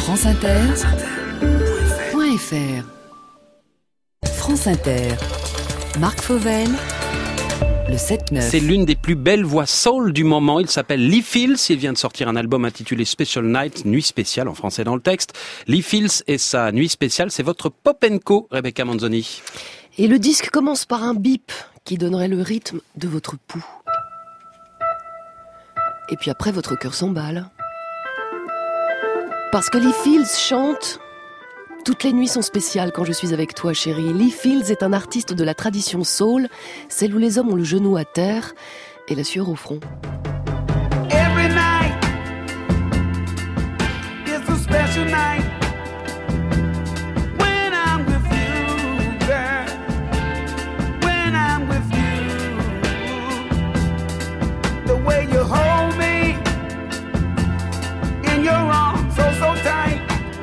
franceinter.fr. France Inter. Marc Fauvel. Le 7-9. C'est l'une des plus belles voix soul du moment. Il s'appelle Lee Fields. Il vient de sortir un album intitulé Special Night, Nuit spéciale en français dans le texte. Lee Fields et sa Nuit spéciale, c'est votre Pop & Co, Rebecca Manzoni. Et le disque commence par un bip qui donnerait le rythme de votre pouls. Et puis après, votre cœur s'emballe. Parce que Lee Fields chante « Toutes les nuits sont spéciales quand je suis avec toi, chérie ». Lee Fields est un artiste de la tradition soul, celle où les hommes ont le genou à terre et la sueur au front. Every night is a special night when I'm with you, girl. When I'm with you, the way you hold me in your arms so tight.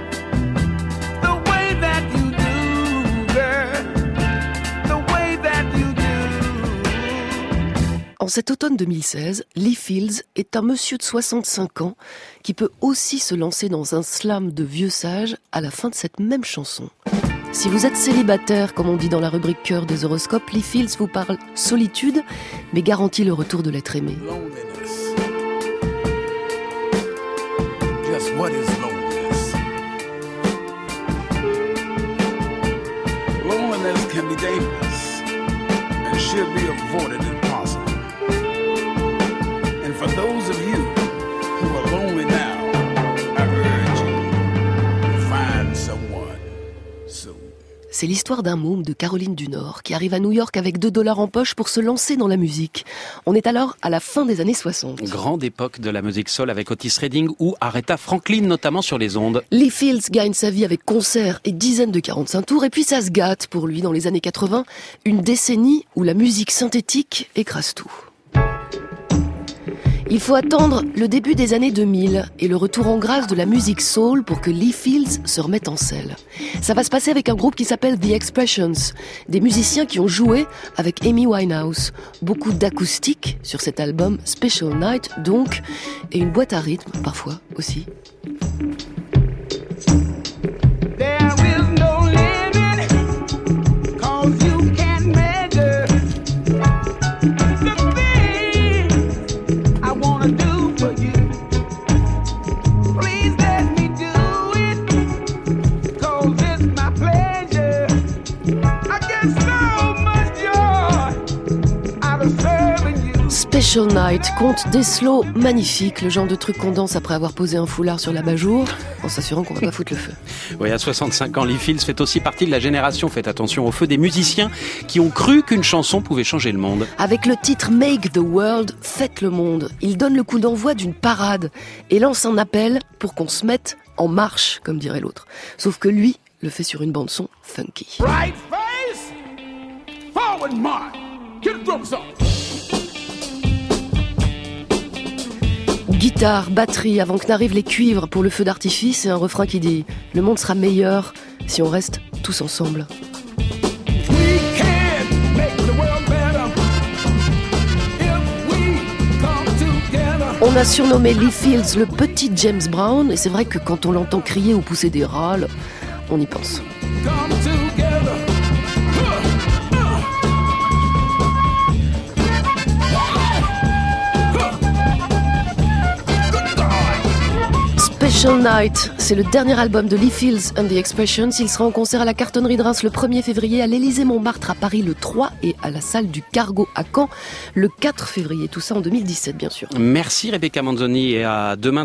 En cet automne 2016, Lee Fields est un monsieur de 65 ans qui peut aussi se lancer dans un slam de vieux sages à la fin de cette même chanson. Si vous êtes célibataire, comme on dit dans la rubrique cœur des horoscopes, Lee Fields vous parle solitude, mais garantit le retour de l'être aimé. Loneliness. Just what is loneliness? Loneliness can be dangerous and should be avoided if possible. And for those of you who are lonely now, I urge you to find someone soon. C'est l'histoire d'un môme de Caroline du Nord qui arrive à New York avec $2 en poche pour se lancer dans la musique. On est alors à la fin des années 60. Grande époque de la musique soul avec Otis Redding ou Aretha Franklin, notamment sur les ondes. Lee Fields gagne sa vie avec concerts et dizaines de 45 tours, et puis ça se gâte pour lui dans les années 80, une décennie où la musique synthétique écrase tout. Il faut attendre le début des années 2000 et le retour en grâce de la musique soul pour que Lee Fields se remette en selle. Ça va se passer avec un groupe qui s'appelle The Expressions, des musiciens qui ont joué avec Amy Winehouse. Beaucoup d'acoustique sur cet album Special Night donc, et une boîte à rythme parfois aussi. Special Night compte des slows magnifiques, le genre de truc qu'on danse après avoir posé un foulard sur l'abat-jour, en s'assurant qu'on va pas foutre le feu. Oui, à 65 ans, Lee Fields fait aussi partie de la génération, faites attention au feu, des musiciens qui ont cru qu'une chanson pouvait changer le monde. Avec le titre Make the World, faites le monde, il donne le coup d'envoi d'une parade et lance un appel pour qu'on se mette en marche, comme dirait l'autre. Sauf que lui le fait sur une bande-son funky. Right face, forward march, get the drums up. Guitare, batterie, avant que n'arrivent les cuivres pour le feu d'artifice, et un refrain qui dit « Le monde sera meilleur si on reste tous ensemble ». On a surnommé Lee Fields le petit James Brown, et c'est vrai que quand on l'entend crier ou pousser des râles, on y pense. Special Night, c'est le dernier album de Lee Fields and the Expressions. Il sera en concert à la Cartonnerie de Reims le 1er février, à l'Élysée-Montmartre à Paris le 3 et à la salle du Cargo à Caen le 4 février. Tout ça en 2017, bien sûr. Merci Rebecca Manzoni et à demain.